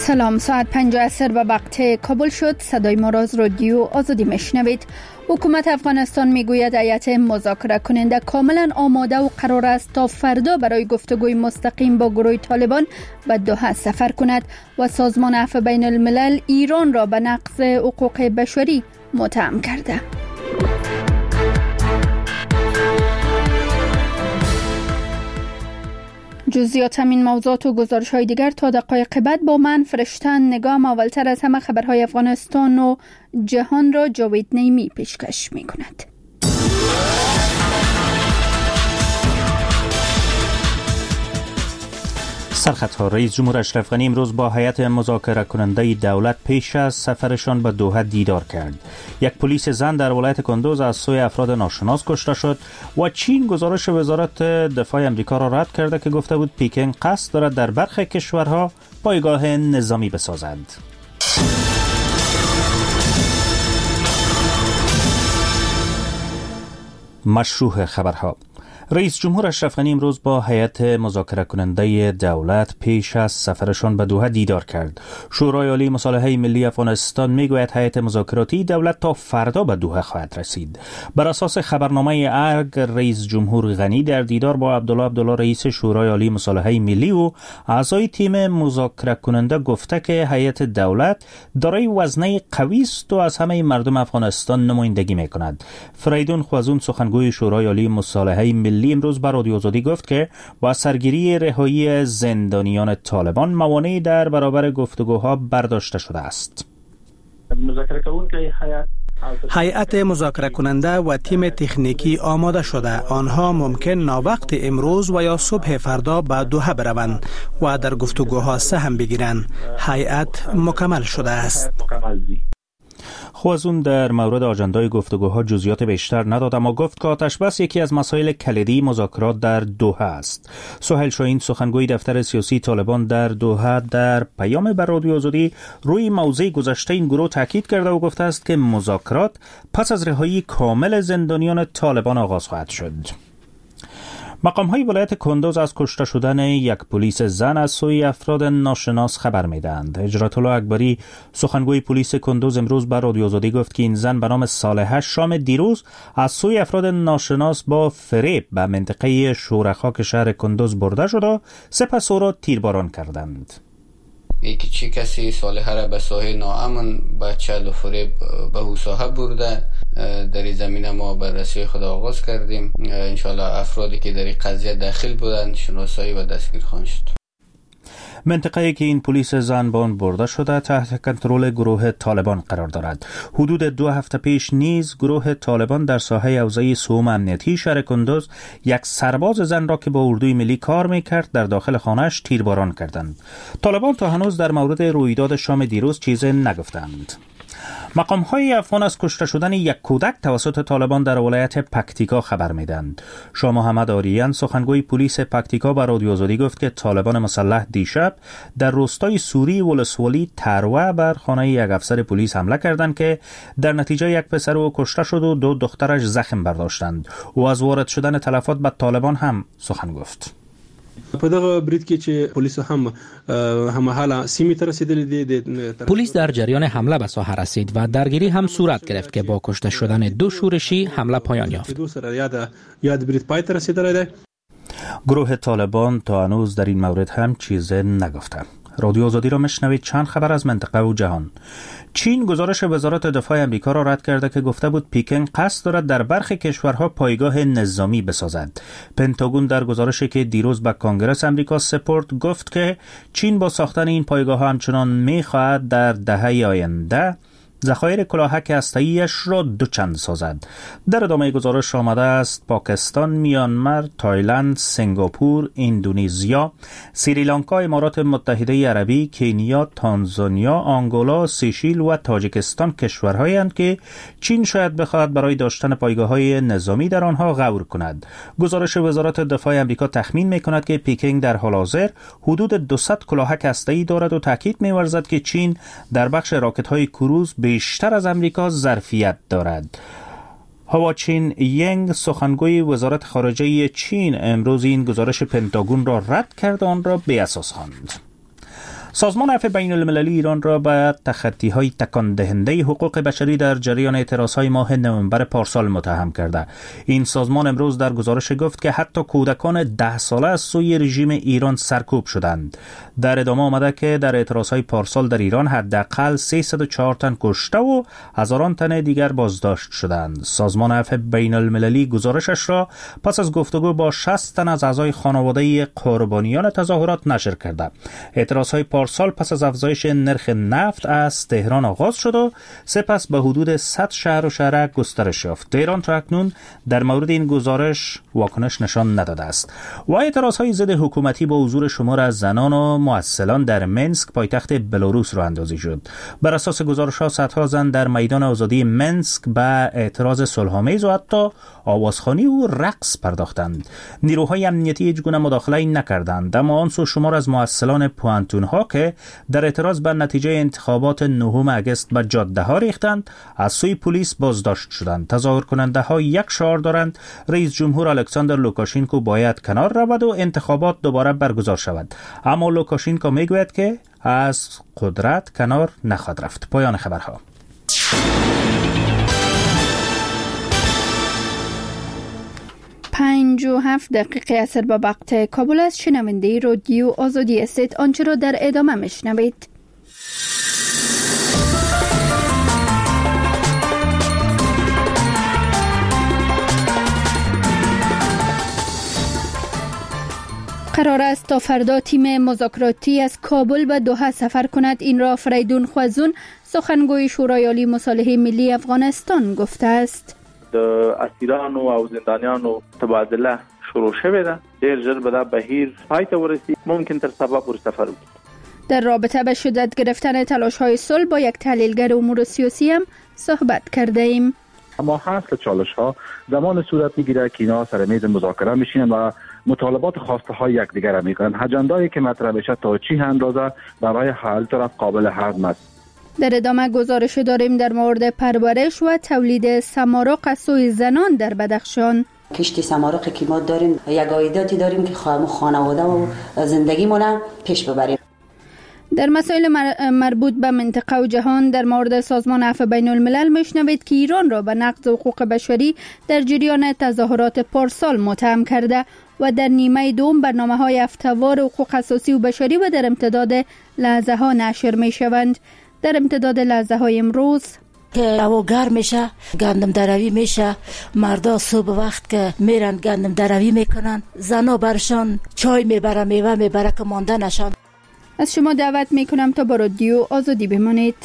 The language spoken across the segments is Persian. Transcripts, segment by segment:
سلام، ساعت 5 عصر به وقت کابل شد. صدای ما را از رادیو آزادی میشنوید. حکومت افغانستان میگوید هیئت مذاکره کننده کاملا آماده و قرار است تا فردا برای گفتگوی مستقیم با گروه طالبان به دوحه سفر کند و سازمان عفو بین الملل ایران را به نقض حقوق بشری متهم کرده. جزئیات همین موضوعات و گزارش‌های دیگر تا دقایق بعد با من فرشتن نگام. اولتر از همه خبرهای افغانستان و جهان را جاوید نیمی پیشکش می‌کند. سرخطها: رئیس جمهور اشرف غنی امروز با هیئت مذاکره کننده دولت پیش از سفرشان به دوحه دیدار کرد. یک پلیس زن در ولایت کندوز از سوی افراد ناشناس کشته شد و چین گزارش وزارت دفاع آمریکا را رد کرده که گفته بود پکن قصد دارد در برخی کشورها پایگاه نظامی بسازد. مشروع خبرها: رئیس جمهور اشرف غنی امروز با هیئت مذاکره کننده دولت پیش از سفرشان به دوحه دیدار کرد. شورای عالی مصالحه ملی افغانستان میگوید هیئت مذاکراتی دولت تا فردا به دوحه خواهد رسید. بر اساس خبرنامه ارگ، رئیس جمهور غنی در دیدار با عبدالله رئیس شورای عالی مصالحه ملی و اعضای تیم مذاکره کننده گفته که هیئت دولت دارای وزنه قوی است و از همه مردم افغانستان نمایندگی میکند. فریدون خوازون، سخنگوی شورای عالی مصالحه ملی، امروز به رادیو آزادی گفت که با سرگیری رهایی زندانیان طالبان موانعی در برابر گفتگوها برداشته شده است. هیئت مذاکره کننده و تیم تکنیکی آماده شده. آنها ممکن ناوقت امروز و یا صبح فردا به دوحه بروند و در گفتگوها سهم بگیرند. هیئت مکمل شده است. خوازون در مورد آجندای گفتگوها جزئیات بیشتر نداد، اما گفت که آتش‌بس یکی از مسائل کلیدی مذاکرات در دوحه است. سهیل شاهین، سخنگوی دفتر سیاسی طالبان در دوحه، در پیام بر رادیو آزادی روی موضع گذشته این گروه تاکید کرده و گفته است که مذاکرات پس از رهایی کامل زندانیان طالبان آغاز خواهد شد. مقام‌های ولایت کندوز از کشته شدن یک پلیس زن از سوی افراد ناشناس خبر می‌دهند. هجرت الله اکبری، سخنگوی پلیس کندوز، امروز بر رادیو آزادی گفت که این زن به نام صالحه شام دیروز از سوی افراد ناشناس با فریب به منطقه شورخاک شهر کندوز برده شد و سپس او را تیرباران کردند. یکی چی کسی صالحه را به ساحه ناامن به چل و فریب به او ساحه برده. در این زمینه ما بررسی خود آغاز کردیم. انشاءالله افرادی که در این قضیه داخل بودند شناسایی و دستگیر خواهند شد. منطقه‌ای که این پلیس زن به آن برده شده تحت کنترل گروه طالبان قرار دارد. حدود 2 هفته پیش نیز گروه طالبان در ساحه حوزه سوم امنیتی شهر کندوز یک سرباز زن را که با اردوی ملی کار می‌کرد در داخل خانه‌اش تیرباران کردند. طالبان تا هنوز در مورد رویداد شام دیروز چیزی نگفتند. مقام‌های افغان از کشته شدن یک کودک توسط طالبان در ولایت پکتیکا خبر می‌دهند. شاه محمد آریان، سخنگوی پلیس پکتیکا، به رادیو آزادی گفت که طالبان مسلح دیشب در روستای سوری ولسوالی تروه بر خانه یک افسر پلیس حمله کردند که در نتیجه یک پسر او کشته شد و 2 دخترش زخم برداشتند. او از وارد شدن تلفات به طالبان هم سخن گفت. په دغه برید کې چې پولیسو هم همحاله سیمې ته رسیدلي دي. پلیس در جریان حمله به ساحه رسید و درگیری هم صورت گرفت که با کشته شدن 2 شورشی حمله پایان یافت. یاد برید پای ته رسیدلی دی. گروه طالبان تا هنوز در این مورد هم چیزی نگفته. رادیو آزادی را میشنوید. چند خبر از منطقه و جهان. چین گزارش وزارت دفاع آمریکا را رد کرده که گفته بود پکن قصد دارد در برخی کشورها پایگاه نظامی بسازد. پنتاگون در گزارشی که دیروز به کنگره آمریکا سپرد گفت که چین با ساختن این پایگاه همچنان می‌خواهد در دهه آینده ذخایر کلاهک هسته‌ای‌اش را دوچند سازد. در ادامه گزارش آمده است پاکستان، میانمار، تایلند، سنگاپور، اندونزیا، سریلانکا، امارات متحده عربی، کنیا، تانزانیا، آنگولا، سیشیل و تاجیکستان کشورهایی هستند که چین شاید بخواهد برای داشتن پایگاه‌های نظامی در آنها غور کند. گزارش وزارت دفاع آمریکا تخمین می‌کند که پکن در حال حاضر حدود 200 کلاهک هسته‌ای دارد و تاکید می‌ورزد که چین در بخش راکت‌های کروز بیشتر از امریکا ظرفیت دارد. هواچین ینگ، سخنگوی وزارت خارجه چین، امروز این گزارش پنتاگون را رد کرد و آن را بی‌اساس خواند. سازمان عفو بین المللی ایران را به تخطی‌های تکان دهنده حقوق بشری در جریان اعتراضهای ماه نوامبر پارسال متهم کرده. این سازمان امروز در گزارش گفت که حتی کودکان 10 ساله از سوی رژیم ایران سرکوب شدند. در ادامه آمده که در اعتراضهای پارسال در ایران حداقل 304 تن کشته و هزاران تن دیگر بازداشت شدند. سازمان عفو بین المللی گزارشش را پس از گفتگو با 60 تن از اعضای خانواده قربانیان تظاهرات نشر کرده. اعتراضهای پارسال پس از افزایش نرخ نفت از تهران آغاز شد و سپس به حدود 100 شهر و شهرک گسترش یافت. تهران تا اکنون در مورد این گزارش واکنش نشان نداده است. و اعتراضهای ضد حکومتی با حضور شمار از زنان و معسلان در منسک پایتخت بلاروس راه اندازی شد. بر اساس گزارش‌ها صدها زن در میدان آزادی منسک به اعتراض صلح‌آمیز و حتی آوازخوانی و رقص پرداختند. نیروهای امنیتی هیچگونه مداخله نکردند، اما آن سو شمار از معسلان پوانتون‌ها که در اعتراض به نتیجه انتخابات 9 اگست به جاده‌ها ریختند از سوی پلیس بازداشت شدند. تظاهر کننده‌ها یک شعار دارند: رئیس جمهور الکساندر لوکاشنکو باید کنار رود و انتخابات دوباره برگزار شود. اما لوکاشنکو میگوید که از قدرت کنار نخواهد رفت. پایان خبرها. 57 دقیقه اثر با وقت کابل است. شنونده رادیو آزادی است. آنچه را در ادامه میشنوید. قرار است تا فردا تیم مذاکراتی از کابل به دوحه سفر کند. این را فریدون خوازون، سخنگوی شورای عالی مصالحه ملی افغانستان، گفته است. اسیران و زندانیان و تبادله شروع شده ده. دیر ژر به بهیر پای ته ورسید. ممکن تر سبا پور سفر وکړي. در رابطه به شدت گرفتن تلاش‌های صلح با یک تحلیلگر امور سیاسی هم صحبت کرده ایم. اما حاصل چالش‌ها زمان صورت میگیره که اینا سر میز مذاکره میشینن و مطالبات خواسته های یکدیگر را میکنن. اجندایی که مطرح بشه تا چه اندازه برای هر طرف قابل هضم است. در ادامه گزارش داریم در مورد پرورش و تولید سمارق از سوی زنان در بدخشان. کشت سمارقی که ما داریم یک عایداتی داریم که خانواده و زندگیمون پیش ببریم. در مسائل مربوط به منطقه و جهان در مورد سازمان عفو بین الملل میشنوید که ایران را به نقض حقوق بشری در جریان تظاهرات پارسال متهم کرده و در نیمه دوم برنامه‌های افتوار حقوق اساسی و بشری و در امتداد لحظه ها نشر می شوند. در امتداد لحظه های امروز که هوا گرم میشه، گندم دروی میشه، مردا صبح وقت که میرن گندم دروی میکنن، زنا برشان چای میبره، میوه میبره که مانده نشن. از شما دعوت میکنم تا با رادیو آزادی بمانید.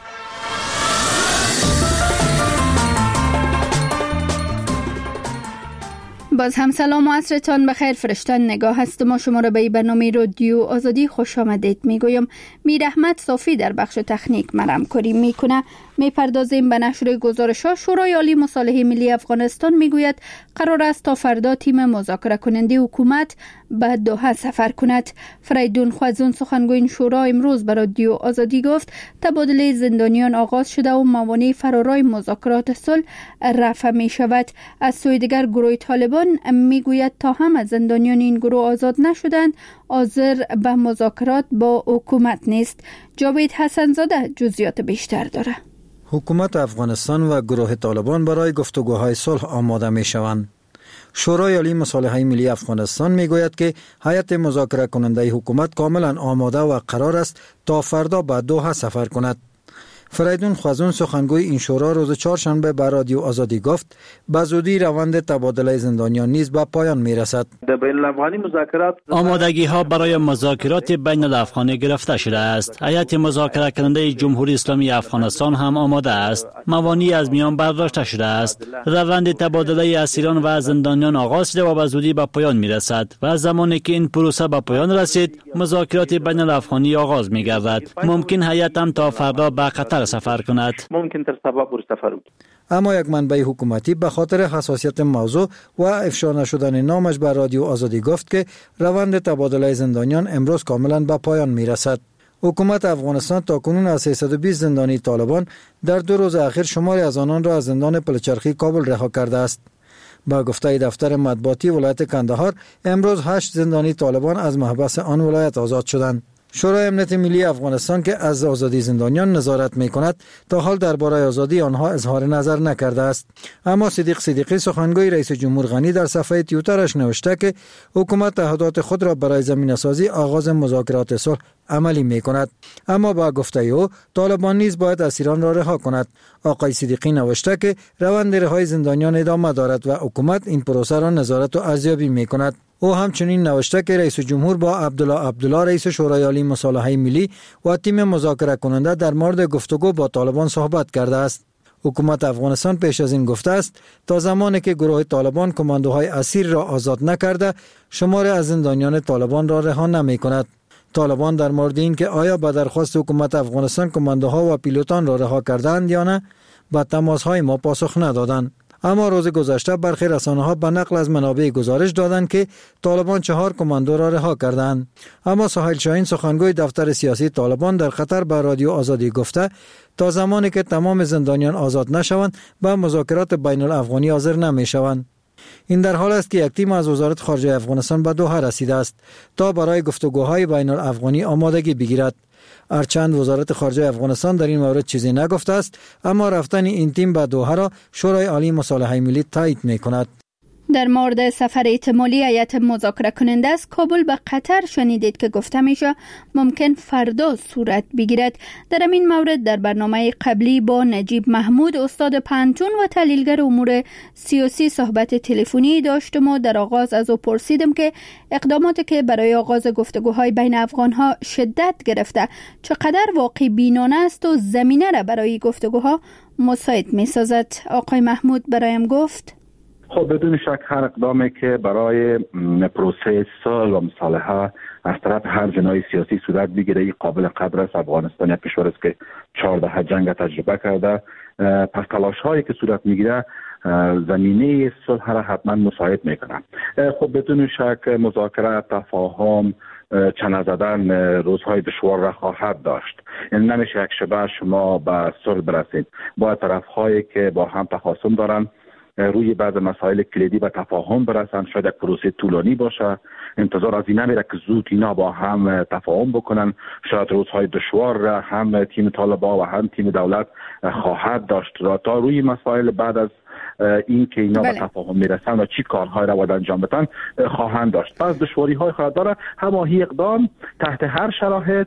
باز هم سلام و عصرتان بخیر. فرشتن نگاه هست. ما شما را به برنامه رادیو آزادی خوش آمدید میگویم. میر احمد صافی در بخش تکنیک همکاری میکنه. میپردازیم به نشر گزارش‌ها. شورای عالی مصالحه ملی افغانستان میگوید قرار است تا فردا تیم مذاکره کننده حکومت به دوحه سفر کند. فریدون خوازون، سخنگوی این شورا، امروز به رادیو آزادی گفت تبادله زندانیان آغاز شده و موانع فرارای مذاکرات صلح رفع می شود. از سوی دیگر گروه طالبان میگوید تا هم از زندانیان این گروه آزاد نشدند حاضر به مذاکرات با حکومت نیست. جاوید حسنزاده جزئیات بیشتر داره. حکومت افغانستان و گروه طالبان برای گفتگوهای صلح آماده می شوند. شورای عالی مصالحه ملی افغانستان می گوید که هیئت مذاکره کننده حکومت کاملا آماده و قرار است تا فردا به دوحه سفر کند. فریدون خوازون، سخنگوی این شورا، روز چهارشنبه به رادیو آزادی گفت به زودی روند تبادله زندانیان نیز به پایان می رسد. در بین الافغانی مذاکرات آمادگی ها برای مذاکرات بین الافغانی گرفته شده است. هیئت مذاکره کننده جمهوری اسلامی افغانستان هم آماده است. موانع از میان برداشته شده است. روند تبادله اسیران و زندانیان آغاز شده و به زودی به پایان می رسد و زمانی که این پروسه به پایان رسید مذاکرات بین الافغانی آغاز می گردد. ممکن هیئت هم تا فردا به قطر سفر کند. ممکن تر سبا پور سفر وکړي. اما یک منبع حکومتی به خاطر حساسیت موضوع و افشا نشدن نامش به رادیو آزادی گفت که روند تبادله زندانیان امروز کاملا به پایان می رسد. حکومت افغانستان تاکنون از 320 زندانی طالبان در 2 روز اخیر شماری از آنان را از زندان پلچرخی کابل رها کرده است. با گفته دفتر مطبوعاتی ولایت کندهار، امروز 8 زندانی طالبان از محبس آن ولایت آزاد شدند. شورای امنیت ملی افغانستان که از آزادی زندانیان نظارت می‌کند تا حال درباره آزادی آنها اظهار نظر نکرده است. اما صدیق صدیقی سخنگوی رئیس جمهور غنی در صفحه توییترش نوشته که حکومت تعهدات خود را برای زمینه‌سازی آغاز مذاکرات صلح عملی می‌کند. اما با گفته او طالبان نیز باید اسیران را رها کند. آقای صدیقی نوشته که روند رهایی زندانیان ادامه دارد و حکومت این پروسه را نظارت و ارزیابی می‌کند. او همچنین نوشته که رئیس جمهور با عبدالله رئیس شورای عالی مصالحه ملی و تیم مذاکره کننده در مورد گفتگو با طالبان صحبت کرده است. حکومت افغانستان پیش از این گفته است تا زمانی که گروه طالبان کماندوهای اسیر را آزاد نکرده شمار از زندانیان طالبان را رها نمی‌کند. طالبان در مورد این که آیا به درخواست حکومت افغانستان کماندوها و پیلوتان را رها کردند یا نه به تماس‌های ما پاسخ ندادند. اما روز گذشته برخی رسانه‌ها به نقل از منابع گزارش دادند که طالبان 4 کماندو را رها کردند. اما سهیل شاهین سخنگوی دفتر سیاسی طالبان در قطر به رادیو آزادی گفته تا زمانی که تمام زندانیان آزاد نشوند به مذاکرات بین الافغانی حاضر نمی‌شوند. این در حال است که یک تیم از وزارت خارجه افغانستان به دوحه رسیده است تا برای گفتگوهای بین الافغانی آمادگی بگیرد. هرچند وزارت خارجه افغانستان در این مورد چیزی نگفته است، اما رفتن این تیم به دوحه را شورای عالی مصالحه ملی تایید می‌کند. در مورد سفر احتمالی هیئت مذاکره کننده از کابل به قطر شنیدید که گفته میشه ممکن فردا صورت بگیرد. در این مورد در برنامه قبلی با نجیب محمود استاد پانتون و تحلیلگر امور سیاسی صحبت تلفنی داشتم و در آغاز از او پرسیدم که اقداماتی که برای آغاز گفتگوهای بین افغانها شدت گرفته چقدر واقع بینانه است و زمینه را برای گفتگوها مساعد میسازد. آقای محمود برایم گفت خب بدون شک هر اقدامی که برای پروسه صلح و مصالحه از طرف هر جناح سیاسی صورت بگیره این قابل قدر است. افغانستان یک کشور است که 14 جنگ تجربه کرده، پس تلاش هایی که صورت میگیره زمینه صلح را حتما مساعد میکنه. خب بدون شک مذاکره، تفاهم، چنه زدن روزهای دشوار را خواهد داشت. این نمیشه یک شبه شما به صلح برسید. باید طرف‌هایی که با هم تخاصم دارن روی بعض مسائل کلیدی به تفاهم برسن. شاید یک پروسه طولانی باشه، انتظار از این نمیره که زود اینا با هم تفاهم بکنن. شاید روزهای دشوار را هم تیم طالبان و هم تیم دولت خواهد داشت تا روی مسائل بعد از این که اینا به تفاهم میرسن و چی کارهای را باید انجام بدن خواهند داشت. پس دشواری های خواهد داره. هماهی اقدام تحت هر شرایط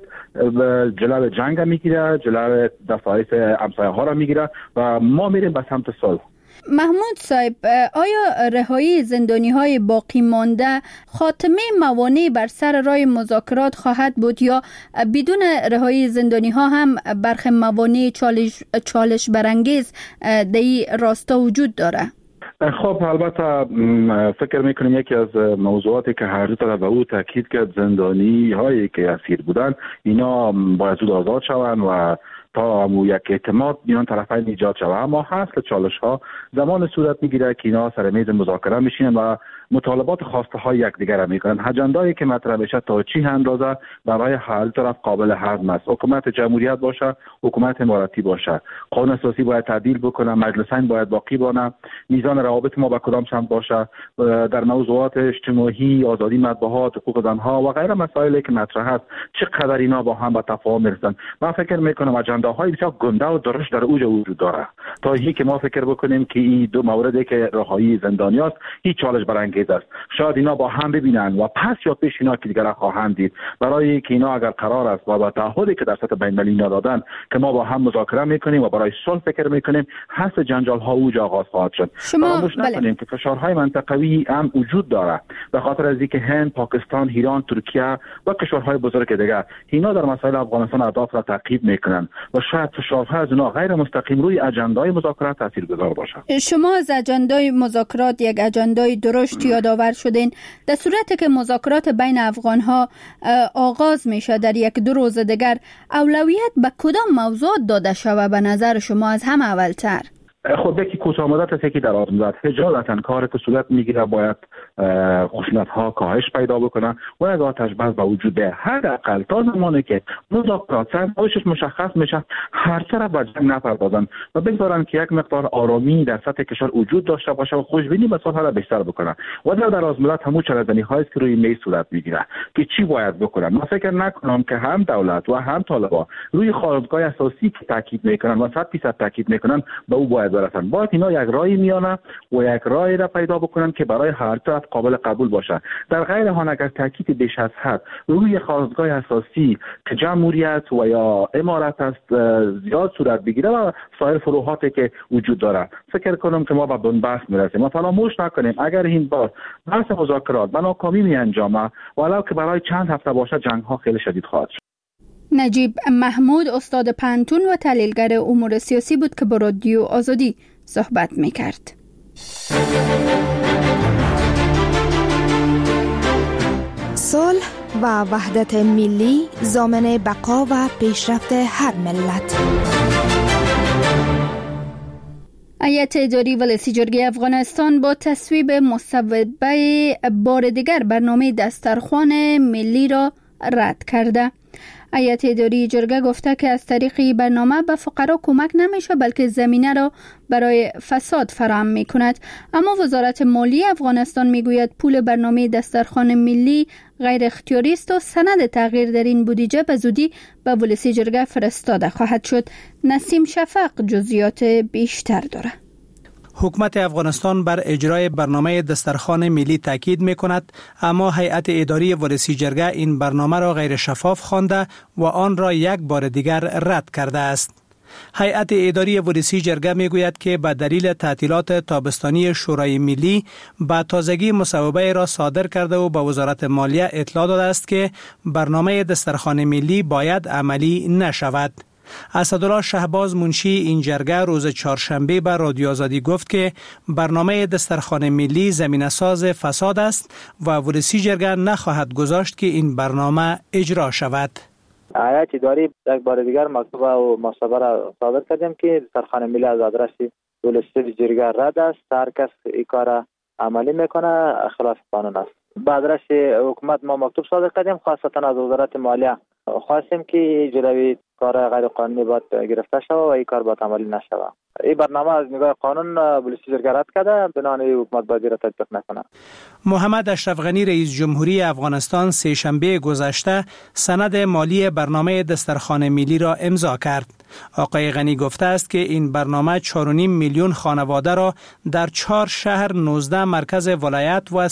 جلو جنگ میگیره، جلو دفاعیت همسایه ها را میگیره و ما میریم به سمت صلح. محمود صاحب، آیا رهایی زندانی های باقی مانده خاتمه موانع بر سر راه مذاکرات خواهد بود یا بدون رهایی زندانی ها هم برخی موانع چالش برانگیز در این راستا وجود داره؟ خب البته فکر میکنیم یکی از موضوعاتی که هر دو طرف به او تاکید کرد زندانی هایی که اسیر بودن اینا باید زود آزاد شوند و تا یک اعتماد میان طرفین ایجاد شود. اما حاصل چالش ها زمان صورت میگیره که اینا سر میز مذاکره میشینن و مطالبات خواسته های یکدیگر را میکنن. اجندایی که مطرح بشه تا چی اندازه برای هر طرف قابل هضم است. حکومت جمهوریت باشه، حکومت اماراتی باشه، قانون اساسی باید تعدیل بکنه، مجلسین باید باقی بانه، میزان روابط ما با کدام سمت باشه، در موضوعات اجتماعی، آزادی مطبوعات، حقوق زنها و غیره مسائلی که مطرح است چقدر اینا با هم به تفاهم میرسن. من فکر میکنم اجنداهای بسیار گنده و درشت در اوج وجود داره تا اینکه که ما فکر بکنیم که این دو موردی که رهایی زندانی است هیچ چالش برانگیز است. شاید اینا با هم ببینن و پس یا پیش اینا که دیگر خواهند دید برای که اینا اگر قرار است و با تعهدی که در سطح بین‌المللی دادن که ما با هم مذاکره میکنیم و برای صلح فکر میکنیم حل جنجال ها اوج آغاز خواهد شد. فراموش نکنیم که فشارهای منطقوی هم وجود داره به خاطر از اینکه هند، پاکستان، ایران، ترکیه و کشورهای بزرگ دیگر اینا در مسائل افغانستان اهداف را تعقیب میکنن و شاید فشارها از اونها غیر مستقیم روی اجندای مذاکرات تاثیرگذار باشه. شما از اجندای مذاکرات یک اجندای درشت یادآور شدین. در صورتی که مذاکرات بین افغانها آغاز میشه در یک دو روز دیگر اولویت به کدام موضوع داده شود به نظر شما از همه اولتر؟ خود یکی کوتاه مدت است یکی دراز مدت. حجالتا کار که صورت میگیره باید خشونت ها کاهش پیدا بکنه و یک آتش بس به وجود بیاید. حداقل تا زمانی که مذاکرات سرنوشتش مشخص میشه هر طرف به جنگ نپردازن و بگذارن که یک مقدار آرامی در سطح کشور وجود داشته باشه و خوشبینی به سالها بیشتر بکنن و در دراز مدت همون چالش‌های هایی که روی میز صورت میگیره که چی باید بکنن. من فکر نکنم که هم دولت و هم طالبان روی خواستگاه اساسی که تاکید میکنن و 100% تاکید میکنن به او باید برسن. باید اینا یک راهی میانه و یک راهی را پیدا بکنن که برای هر طرف قابل قبول باشه. در غیر حال اگر تاکید بیش از حد روی خواستگاه اساسی که جمهوریت و یا امارت است زیاد صورت بگیره و سایر فروعاتی که وجود داره، فکر کنم که ما به بنبست میرسیم. ما فراموش نکنیم اگر این بار بحث مذاکرات به ناکامی میانجامه ولو که برای چند هفته باشه جنگ ها خیلی شدید خواهد شد. نجیب محمود استاد پانتون و تحلیلگر امور سیاسی بود که با رادیو آزادی صحبت میکرد. صلح و وحدت ملی ضامن بقا و پیشرفت هر ملت. هیئت اداری ولسی جرگه افغانستان با تصویب مصوبه بار دیگر برنامه دسترخوان ملی را رد کرده. هیئت اداری جرگه گفته که از طریق برنامه به فقرا کمک نمیشه بلکه زمینه را برای فساد فراهم میکند. اما وزارت مالیه افغانستان میگوید پول برنامه دسترخوان ملی غیر اختیاری است و سند تغییر در این بودجه به زودی به ولسی جرگه فرستاده خواهد شد. نسیم شفق جزئیات بیشتر دارد. حکومت افغانستان بر اجرای برنامه دسترخوان ملی تاکید می‌کند، اما هیئت اداری ولسی جرگه این برنامه را غیر شفاف خوانده و آن را یک بار دیگر رد کرده است. هیئت اداری ولسی جرگه میگوید که به دلیل تعطیلات تابستانی شورای ملی به تازگی مصوبه را صادر کرده و به وزارت مالیه اطلاع داده است که برنامه دسترخوان ملی باید عملی نشود. اسدالله شهباز منشی این جرگه روز چهارشنبه به رادیو آزادی گفت که برنامه دسترخوان ملی زمینه‌ساز فساد است و ولسی جرگه نخواهد گذاشت که این برنامه اجرا شود. هیئت اداری یک بار دیگر مکتوب و مصوبه را صادر کردیم که دسترخوان ملی از آدرس ولسی جرگه رد است. هر کس این کار عملی میکنه خلاف قانون است. به آدرس حکومت ما مکتوب صادر کردیم، خاصتا از وزارت مالیه خواستیم که جلوی کار غیر قانونی باید گرفته شود و این کار باید عملی نشود. این برنامه از نگاه قانون ولسی جرگه رد کرده، بنابراین حکومت باید را تطبیق نکنه. محمد اشرف غنی رئیس جمهوری افغانستان سه شنبه گذشته سند مالی برنامه دسترخوان ملی را امضا کرد. آقای غنی گفته است که این برنامه 4.5 میلیون خانواده را در 4 شهر، 19 مرکز ولایت و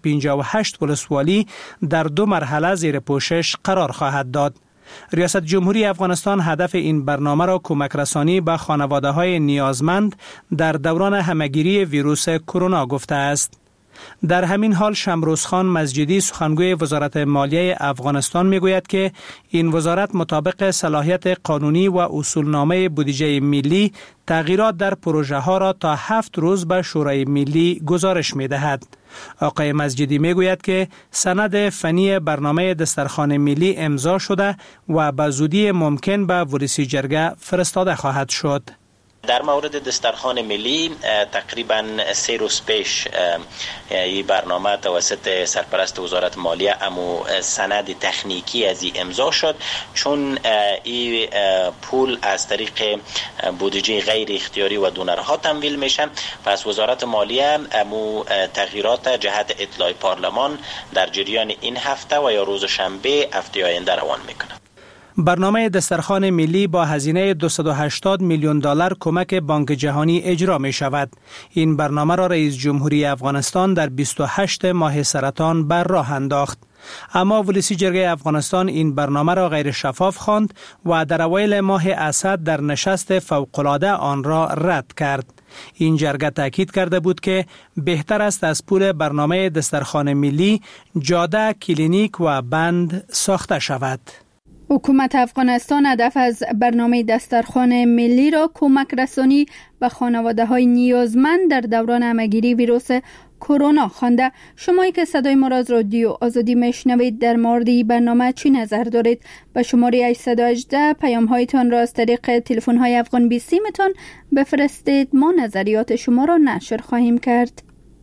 358 ولسوالی در 2 مرحله زیر پوشش قرار خواهد داد. ریاست جمهوری افغانستان هدف این برنامه را کمک رسانی به خانواده‌های نیازمند در دوران همه‌گیری ویروس کرونا گفته است. در همین حال شمروزخان مسجدی سخنگوی وزارت مالیه افغانستان میگوید که این وزارت مطابق صلاحیت قانونی و اصولنامه بودجه ملی تغییرات در پروژه ها را تا 7 روز به شورای ملی گزارش می‌دهد. آقای مسجدی میگوید که سند فنی برنامه دسترخوان ملی امضا شده و به زودی ممکن به ولسی جرگه فرستاده خواهد شد. در مورد دسترخوان ملی تقریبا 3 روز پیش این برنامه توسط سرپرست وزارت مالیه امو سند تکنیکی از این امضا شد، چون این پول از طریق بودجه غیر اختیاری و دونرها تمویل میشن. پس وزارت مالیه امو تغییرات جهت اطلاع پارلمان در جریان این هفته و یا روز شنبه هفته آینده روان میکنه. برنامه دسترخوان ملی با هزینه 280 میلیون دلار کمک بانک جهانی اجرا می شود. این برنامه را رئیس جمهوری افغانستان در 28 ماه سرطان بر راه انداخت. اما ولسی جرگه افغانستان این برنامه را غیر شفاف خواند و در اوایل ماه اسد در نشست فوق‌العاده آن را رد کرد. این جرگه تاکید کرده بود که بهتر است از پول برنامه دسترخوان ملی جاده، کلینیک و بند ساخته شود. حکومت افغانستان هدف از برنامه دسترخوان ملی را کمک رسانی به خانواده‌های نیازمند در دوران همه‌گیری ویروس کرونا خوانده. شمایی که صدای ما را از رادیو آزادی میشنوید در مورد برنامه چی نظر دارید؟ به شماره 818 پیام هایتان را از طریق تلفن های افغان 20 تان بفرستید. ما نظریات شما را نشر خواهیم کرد.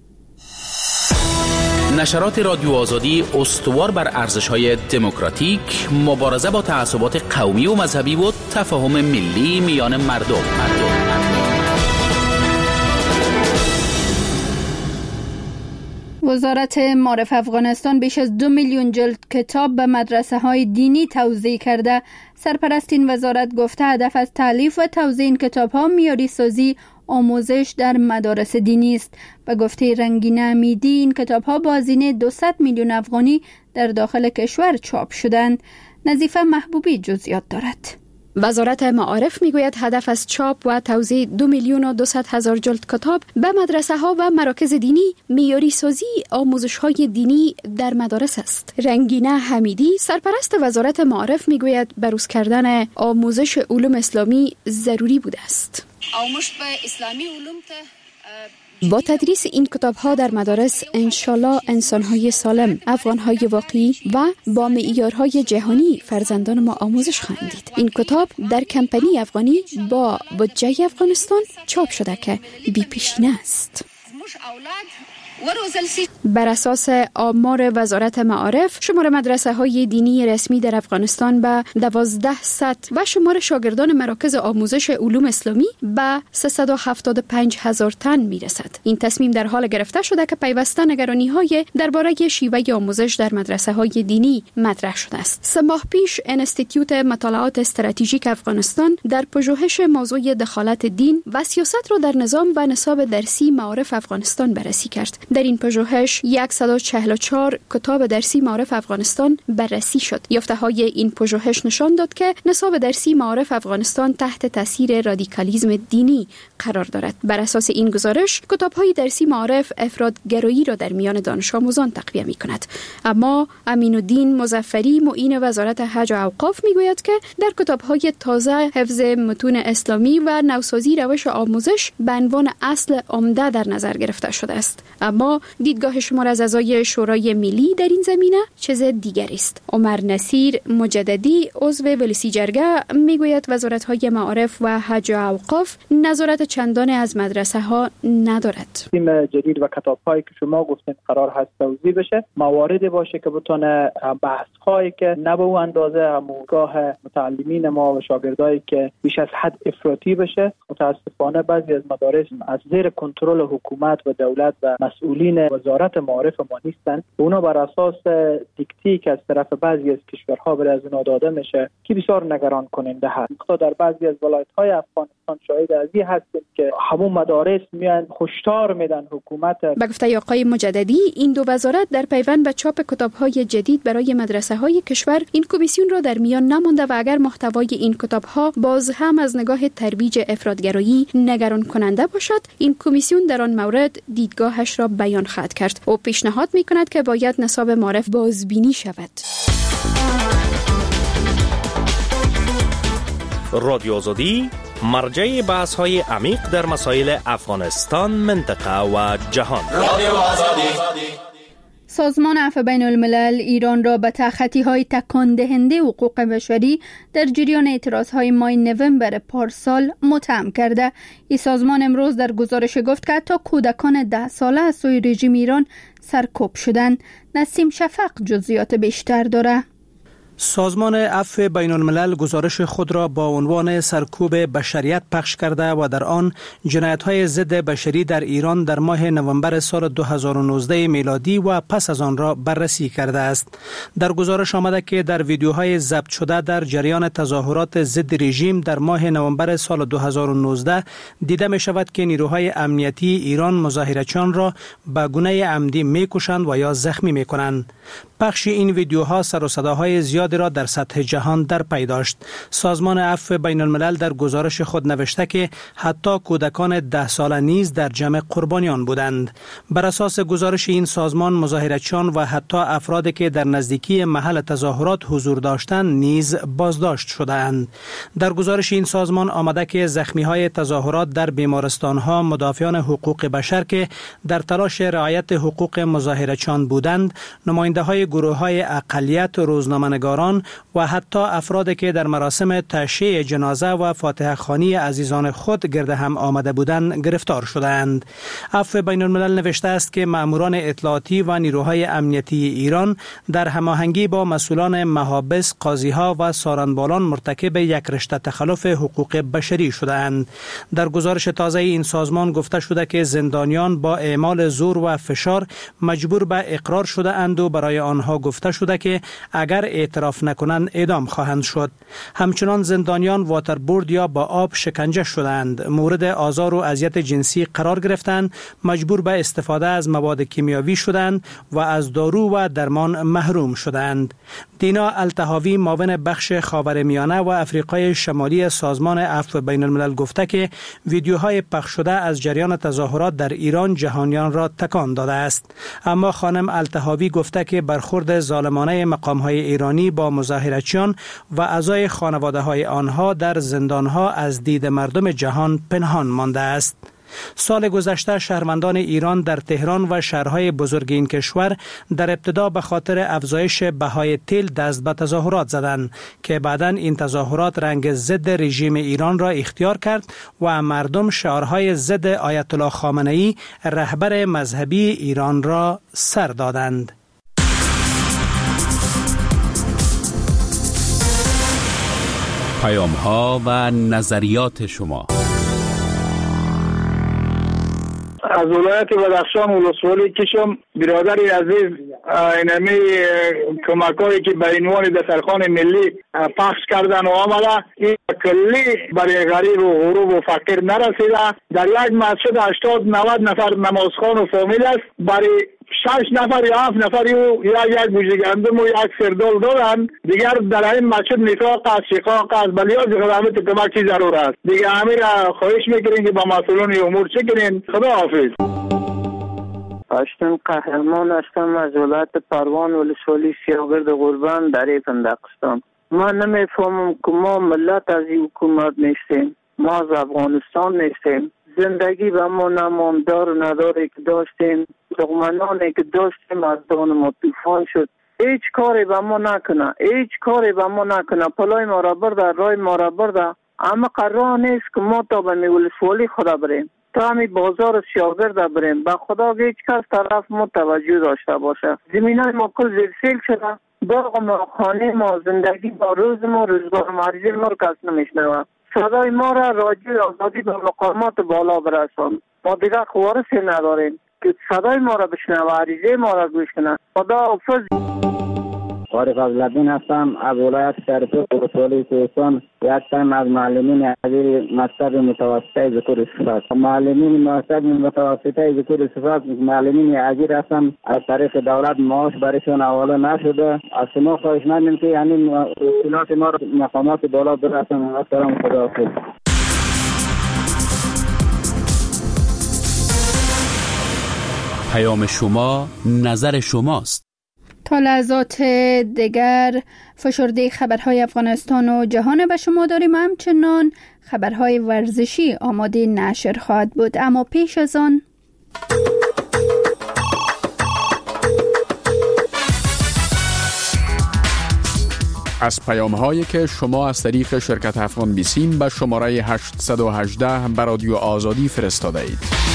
نشرات رادیو آزادی استوار بر ارزش‌های دموکراتیک، مبارزه با تعصبات قومی و مذهبی و تفاهم ملی میان مردم. وزارت معارف افغانستان بیش از 2 میلیون جلد کتاب به مدرسه های دینی توزیع کرده. سرپرست این وزارت گفته هدف از تالیف و توزیع این کتاب ها معیاری سازی آموزش در مدارس دینی است. به گفته رنگین امیدی این کتاب ها با هزینه 200 میلیون افغانی در داخل کشور چاپ شدند. نظیفه محبوبی جزئیات دارد. وزارت معارف میگوید هدف از چاپ و توزیع 2,200,000 جلد کتاب به مدرسه ها و مراکز دینی معیاری سازی آموزش های دینی در مدارس است. رنگینه حمیدی سرپرست وزارت معارف میگوید بروز کردن آموزش علوم اسلامی ضروری بوده است. آموزش به اسلامی علوم با تدریس این کتاب‌ها در مدارس انشالله انسان‌های سالم، افغان‌های واقعی و با معیارهای جهانی فرزندان ما آموزش خواهند دید. این کتاب در کمپانی افغانی با بودجه افغانستان چاپ شده که بی‌پیشینه است. بر اساس آمار وزارت معارف، شمار مدرسه های دینی رسمی در افغانستان به 1200 و شمار شاگردان مراکز آموزش علوم اسلامی به 375,000 تن می رسد. این تصمیم در حال گرفته شده که پیوسته نگرانی های درباره شیوه آموزش در مدرسه های دینی مطرح شده است. 3 ماه پیش انستیتیوت مطالعات استراتژیک افغانستان در پژوهش موضوع دخالت دین و سیاست را در نظام و نصاب درسی معارف افغانستان بررسی کرد. در این پژوهش 144 کتاب درسی معارف افغانستان بررسی شد. یافته‌های این پژوهش نشان داد که نصاب درسی معارف افغانستان تحت تاثیر رادیکالیسم دینی قرار دارد. بر اساس این گزارش، کتاب‌های درسی معارف افراط‌گرایی را در میان دانش آموزان تقویه می‌کند. اما امین‌الدین مظفری معین وزارت حج و اوقاف می‌گوید که در کتاب‌های تازه حفظ متون اسلامی و نوسازی روش آموزش به عنوان اصل عمده در نظر گرفته شده است. اما دیدگاه شمار از اعضای شورای ملی در این زمینه چیز دیگری است. عمر نصیر مجددی عضو ولسی جرگه میگوید وزارت‌های معارف و حج و اوقاف نظارت چندان از مدرسه ها ندارد. تیم جدید و کتاب‌هایی که شما گفتین قرار هست توزیع بشه، مواردی باشه که بتونه بحث‌هایی که نه به اون اندازه همگاه متعلمین ما و شاگردایی که بیش از حد افراطی بشه. متاسفانه بعضی از مدارس از زیر کنترل حکومت و دولت و مسئولین وزارت معارف ما نیستند. اونا بر اساس دیکتی که از طرف بعضی از کشورها برای از اونا داده میشه که بسیار نگران کننده هست. در بعضی از ولایت‌های افغانستان شاهد از این هستیم که همون مدارس میان هشدار میدن حکومت. به گفته آقای مجددی، این دو وزارت در پیوند به چاپ کتاب‌های جدید برای مدرسه‌های کشور این کمیسیون را در میان نمانده و اگر محتوای این کتاب‌ها باز هم از نگاه ترویج افراط‌گرایی نگران کننده باشد، این کمیسیون در آن مورد دیدگاهش را بیان خواهد کرد. او پیشنهاد می‌کند که باید نصاب معارف بازبینی شود. رادیو آزادی مرجع بحث‌های عمیق در مسائل افغانستان، منطقه و جهان. رادیو آزادی. سازمان عفو بین الملل ایران را به تخطی‌های تکان دهنده حقوق بشری در جریان اعتراض‌های ماه نوامبر پارسال متهم کرده. این سازمان امروز در گزارش گفت که حتی کودکان 10 ساله از سوی رژیم ایران سرکوب شدند. نسیم شفق جزئیات بیشتر داره. سازمان عفو بین الملل گزارش خود را با عنوان سرکوب بشریت پخش کرده و در آن جنایت‌های ضد بشری در ایران در ماه نوامبر سال 2019 میلادی و پس از آن را بررسی کرده است. در گزارش آمده که در ویدیوهای ضبط شده در جریان تظاهرات ضد رژیم در ماه نوامبر سال 2019 دیده می شود که نیروهای امنیتی ایران مظاهرچیان را به گونه عمدی می‌کشند و یا زخمی می‌کنند. پخش این ویدیوها سر و صداهای زیاد زیادی را در سطح جهان در پی داشت. سازمان عفو بین الملل در گزارش خود نوشته که حتی کودکان 10 ساله نیز در جمع قربانیان بودند. بر اساس گزارش این سازمان، مظاهرچیان و حتی افرادی که در نزدیکی محل تظاهرات حضور داشتند نیز بازداشت شدند. در گزارش این سازمان آمده که زخمی‌های تظاهرات در بیمارستان‌ها مدافعان حقوق بشر که در تلاش رعایت حقوق مظاهرچیان بودند، نماینده‌های گروه‌های اقلیت، روزنامه‌نگاران و حتی افرادی که در مراسم تشییع جنازه و فاتحه خوانی عزیزان خود گرد هم آمده بودند گرفتار شدند. عفو بین الملل نوشته است که ماموران اطلاعاتی و نیروهای امنیتی ایران در هماهنگی با مسئولان محابس، قاضی‌ها و سارنبالان مرتکب یک رشته تخلف حقوق بشری شدند. در گزارش تازه این سازمان گفته شده که زندانیان با اعمال زور و فشار مجبور به اقرار شده اند و برای آنها گفته شده که اگر اعتراف نکنند اعدام خواهند شد. همچنان زندانیان واتربورد یا با آب شکنجه شدند، مورد آزار و اذیت جنسی قرار گرفتند، مجبور به استفاده از مواد کیمیاوی شدند و از دارو و درمان محروم شدند. دینا الطحاوی، معاون بخش خاورمیانه و افریقای شمالی سازمان عفو بین الملل گفته که ویدیوهای پخش شده از جریان تظاهرات در ایران جهانیان را تکان داده است. اما خانم الطحاوی گفته که برخورد ظالمانه مقام‌های ایرانی با مظاهرچیان و اعضای خانواده‌های آنها در زندان‌ها از دید مردم جهان پنهان مانده است. سال گذشته شهروندان ایران در تهران و شهرهای بزرگ این کشور در ابتدا به خاطر افزایش بهای تیل دست به تظاهرات زدند که بعداً این تظاهرات رنگ ضد رژیم ایران را اختیار کرد و مردم شعارهای ضد آیت الله خامنه‌ای رهبر مذهبی ایران را سر دادند. پیام‌ها و نظریات شما. از ولایت بدخشان ولسوالی کشم، برادری عزیز، اینمی کمکایی که به عنوان دسترخوان ملی پخش کردن و آمده، این کلی برای غریب و غروب و فقیر نرسیده. در یک مسجد 80-90 نفر نمازخوان و فامیل است، برای 6 نفر یا 7 نفر یک بوجه گندم و یک سردال دادن. دیگر در این مسجد نفاق است، شقاق است، بلیاز خدمت کمک چی ضرور است. دیگر همین را خواهش میکنین که با مسئولان امور چه کنین. خدا حافظ. اشتم قهرمان هستم از ولایت پروان ولسوالی سیاگرد قربان در پندقستان. ما نمیفهمم که ما ملت از این حکومت نیستیم، ما از افغانستان نیستیم. زندگی به ما نمامدار و نداری که داشتیم، دغمنانی که داشتیم از دان ما طوفان شد. هیچ کاری به ما نکنه، هیچ کاری به ما نکنه. پلای ما را برده، رای ما را برده. اما قرار نیست که ما تا به ولسوالی خدا بریم، تا همی بازار سیاگرد بریم. به خدا هیچ کس طرف ما توجه داشته باشه. زمینه ما کل زیرسیل شده، باغ ما، خانه ما، زندگی با روز ما، روزگار مریضی ما رو کس نمیشنوه. صدای ما را راجع آزادی به مقامات بالا برسان. ما دیگر خوارسی نداریم که صدای ما را بشنوه، عریضه ما را گوش کنه. خدا حافظ. عارف عبدالدین هستم از ولایت شرقی ولسوالی کوهستان. یک تن از معلمین عزیز مکتب متوسطه ذکر صفات. معلمین مکتب متوسطه ذکر صفات معلمین عزیز هستم. از طریق دولت معاش برایشان حواله نشده. از شما خواهش می‌کنم که یعنی اصولات ما را مقامات بالا برسانید. سلام، خدا حافظ. پیام شما، نظر شماست. تا لحظات دیگر فشرده خبرهای افغانستان و جهان به شما داریم. همچنان خبرهای ورزشی آماده نشر خواهد بود، اما پیش از آن از پیام‌هایی که شما از طریق شرکت افغان بیسیم به شماره 818 به رادیو آزادی فرستاده اید.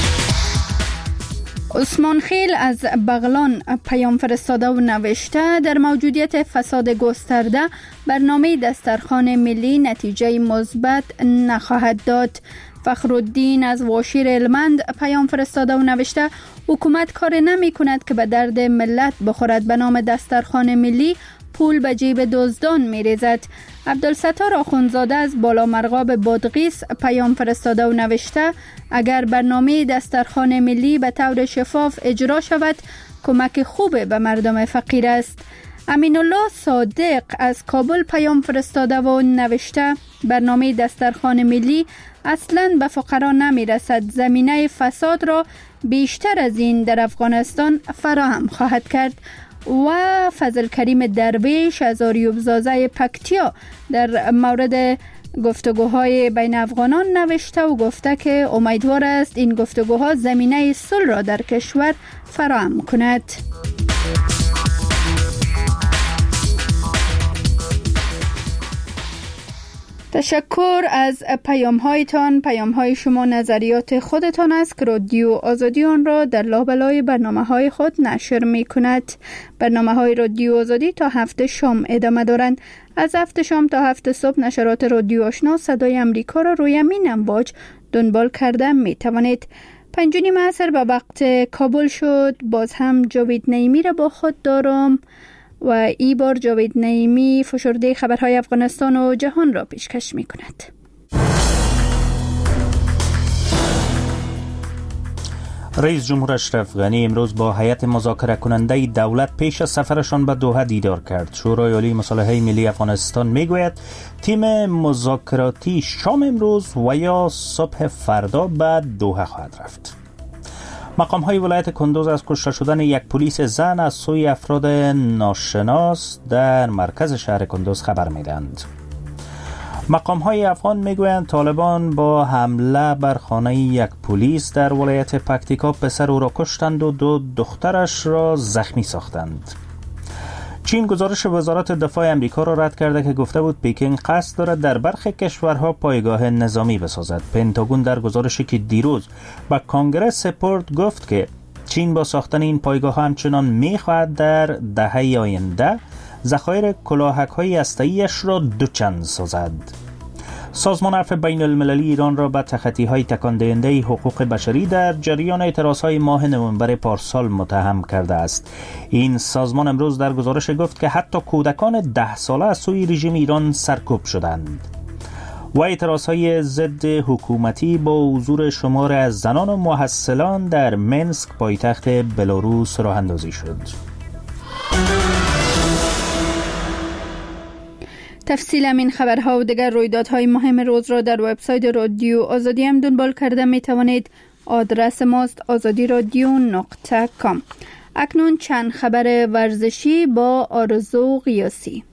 عثمان خیل از بغلان پیام فرستاده و نوشته: در موجودیت فساد گسترده برنامه دسترخوان ملی نتیجه مثبت نخواهد داد. فخرالدین از واشیر هلمند پیام فرستاده و نوشته: حکومت کار نمی کند که به درد ملت بخورد، به نام دسترخوان ملی پول به جیب دزدان می ریزد. عبدالستار آخوندزاده از بالا مرغاب بادغیس پیام فرستاده و نوشته: اگر برنامه دسترخوان ملی به طور شفاف اجرا شود کمک خوب به مردم فقیر است. امین الله صادق از کابل پیام فرستاده و نوشته برنامه دسترخوان ملی اصلاً به فقرا نمی رسد. زمینه فساد را بیشتر از این در افغانستان فراهم خواهد کرد. و فضل کریم درویش از آریوب زازه پکتیا در مورد گفتگوهای بین افغانان نوشته و گفته که امیدوار است این گفتگوها زمینه صلح را در کشور فراهم کند. تشکر از پیام‌هایتان. پیام‌های شما نظریات خودتان است که رادیو آزادی آن را در لابلای برنامه‌های خود نشر می‌کند. برنامه‌های رادیو آزادی تا 7 شام ادامه دارند. از 7 شام تا 7 صبح نشرات رادیو آشنا صدای امریکا را روی این امواج دنبال کرده می‌توانید. 5:30 عصر به وقت کابل شد. باز هم جاوید نعیمی را با خود دارم و ای بار جاوید نعیمی فشرده خبرهای افغانستان و جهان را پیشکش می کند. رئیس جمهور اشرف غنی امروز با هیئت مذاکره کننده دولت پیش از سفرشان به دوحه دیدار کرد. شورای عالی مصالحه ملی افغانستان میگوید تیم مذاکراتی شام امروز و یا صبح فردا به دوحه خواهد رفت. مقام های ولایت کندوز از کشته شدن یک پلیس زن از سوی افراد ناشناس در مرکز شهر کندوز خبر میدهند. مقام های افغان میگویند طالبان با حمله بر خانه یک پلیس در ولایت پکتیکا پسر او را کشتند و 2 دخترش را زخمی ساختند. چین گزارش وزارت دفاع امریکا را رد کرده که گفته بود پکین قصد دارد در برخی کشورها پایگاه نظامی بسازد. پنتاگون در گزارشی که دیروز به کنگره سپرد گفت که چین با ساختن این پایگاه همچنان می‌خواهد در دهه آینده ذخایر کلاهک‌های هسته‌ای‌اش را دوچند سازد. سازمان عفو بین المللی ایران را به تخطی‌های تکان دهنده حقوق بشری در جریان اعتراضهای ماه نوامبر پارسال متهم کرده است. این سازمان امروز در گزارش گفت که حتی کودکان 10 ساله از سوی رژیم ایران سرکوب شدند. و اعتراضهای ضد حکومتی با حضور شمار از زنان و محصلان در منسک پایتخت بلاروس راه اندازی شد. تفصیل این خبرها و دیگر رویدادهای مهم روز را در وبسایت رادیو آزادی هم دنبال کرده می توانید. آدرس ماست azadiradyo.com. اکنون چند خبر ورزشی با آرزو قیاسی.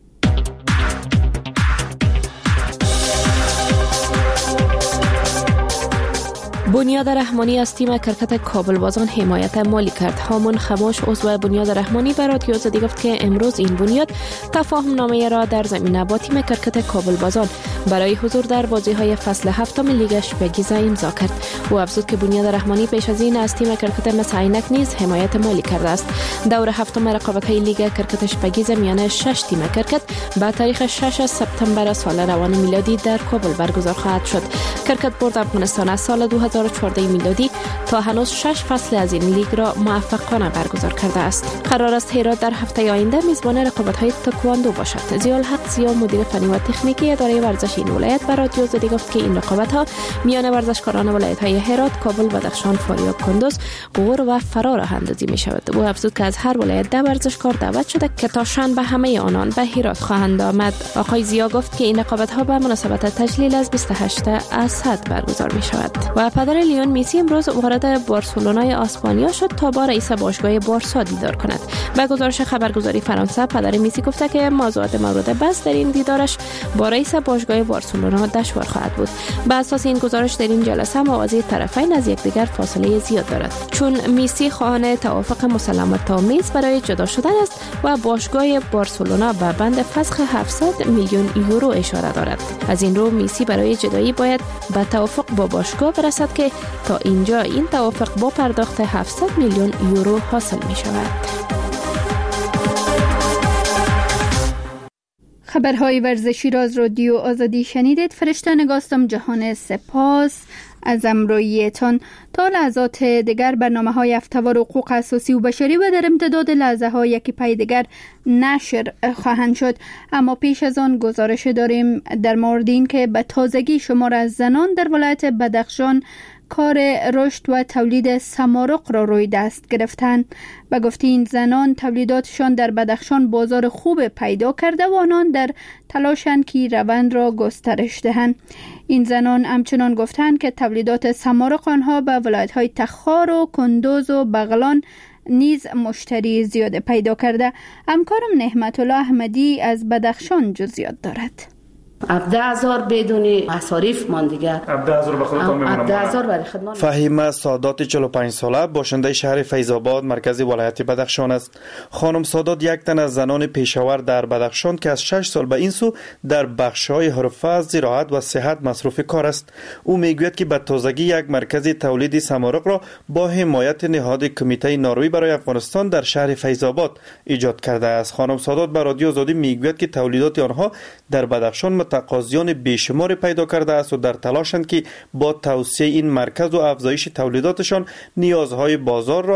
بنیاد رحمانی از تیم کرکت کابل بازان حمایت مالی کرد. هامون خماش عضو بنیاد رحمانی به رادیو آزادی گفت که امروز این بنیاد تفاهم نامه را در زمینه با تیم کرکت کابل بازان برای حضور در بازی‌های فصل 7 لیگ شپگیزه امضا کرد. او افزود که بنیاد رحمانی پیش از این از تیم کرکت مس عینک نیز حمایت مالی کرده است. دور هفتم رقابت‌های لیگ کرکت شپگیزه میان 6 تیم کرکت با تاریخ 6 سپتامبر سال روان میلادی در کابل برگزار خواهد شد. کرکت بورد افغانستان از سال 2014 میلادی تا هنوز 6 فصل از این لیگ را موفقانه برگزار کرده است. قرار است هرات در هفته آینده میزبان رقابت‌های تکواندو باشد. ضیاءالحق زیا مدیر فنی و تکنیکی اداره ورزش این ولایت بر رادیو آزادی گفت که این رقابت‌ها میان ورزشکاران ولایت‌های هرات، کابل، بدخشان، فاریاب، کندوز، غور و فرا راه اندازی می‌شود. او افزود که از هر ولایت 10 ورزشکار دعوت شده که تا شنبه همه آنان به هرات خواهند آمد. آقای زیا گفت که این رقابت‌ها به مناسبت تجلیل از 28 اسد برگزار می‌شود. و پدر لیون مسی امروز وارد بارسلونای اسپانیا شد تا با رئیس باشگاه بارسا دیدار کند. به گزارش خبرگزاری فرانسه پدر مسی گفته که موضوعات مورد بحث در این دیدارش با رئیس باشگاه بارسلونا دشوار خواهد بود. بر اساس این گزارش در این جلسه موازی طرفین از یکدیگر فاصله زیاد دارد، چون مسی خواهان توافق مسالمت‌آمیز برای جدا شدن است و باشگاه بارسلونا به بند فسخ 700 میلیون یورو اشاره دارد. از این رو مسی برای جدایی باید به توافق با باشگاه برسد که تا اینجا این توافق با پرداخت 700 میلیون یورو حاصل می شود. خبرهای ورزشی را از رادیو آزادی شنیدید. فرشته نگاستم جهان سپاس از امرویتان. تا لحظات دیگر برنامه‌های هفته‌وار حقوق اساسی و بشری و در امتداد لحظه‌های یکی پی دیگر نشر خواهند شد. اما پیش از آن گزارش داریم در مورد این که به تازگی شمار از زنان در ولایت بدخشان کار رشد و تولید سمارق را روی دست گرفتند. به گفته این زنان تولیداتشان در بدخشان بازار خوب پیدا کرده و آنان در تلاشند که روند را گسترش دهند. این زنان همچنان گفتند که تولیدات سمارق آنها به ولایت‌های تخار و کندوز و بغلان نیز مشتری زیاد پیدا کرده. همکارم نعمت الله احمدی از بدخشان جزئیات دارد. 17,000 بدون مصارف مان دیگه. 17,000 به خودتون میمونم. 17,000 برای خدمت. فهیمه سادات 45 ساله باشنده شهر فیض‌آباد مرکز ولایت بدخشان است. خانم سادات یک تن از زنان پیشاور در بدخشان که از 6 سال به این سو در بخش‌های حرفه، زراعت و صحت مصروف کار است. او میگوید که به تازگی یک مرکز تولید سمارق را با حمایت نهاد کمیته ناروی برای افغانستان در شهر فیض‌آباد ایجاد کرده است. خانم سادات به رادیو آزادی میگوید که تولیدات آنها در بدخشان تقاضیان بیشمار پیدا کرده است و در تلاشند که با توسعه این مرکز و افزایش تولیداتشان نیازهای بازار را